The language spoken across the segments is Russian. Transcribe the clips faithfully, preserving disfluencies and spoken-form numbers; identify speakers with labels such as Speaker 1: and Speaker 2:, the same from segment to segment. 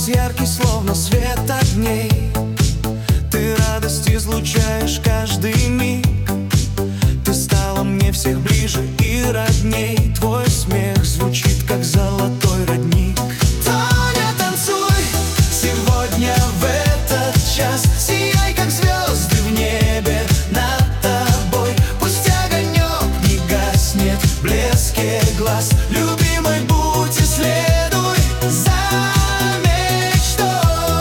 Speaker 1: образ яркий, словно свет огней. Ты радость излучаешь каждый миг. Ты стала мне всех ближе и родней. Твой смех звучит, как золотой родник. Тоня, танцуй сегодня в этот час. Сияй, как звезды в небе над тобой. Пусть огонек не гаснет в блеске глаз. Любимой будь и следуй за мечтой.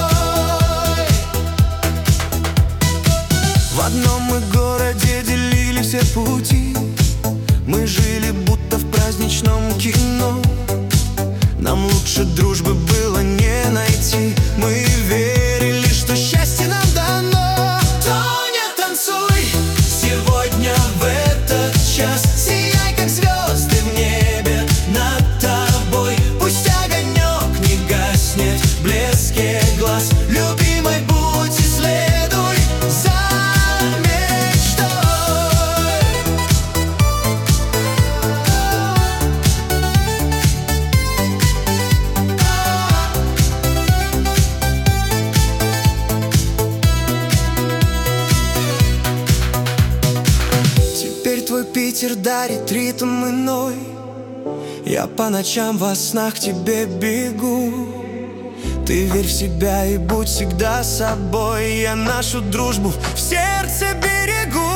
Speaker 1: В одном мы городе делили все пути. Мы жили будто в праздничном кино. Нам лучше дружбы было не найти. Мы верили, что счастье нам дано. Тоня, танцуй сегодня в этот час. Сияй, как звезды в небе над тобой. Пусть огонек не гаснет в блеске глаз. Любимой будь и следуй за мечтой. Теперь твой Питер дарит ритм иной. Я по ночам во снах к тебе бегу. Ты верь в себя и будь всегда собой. Я нашу дружбу в сердце берегу.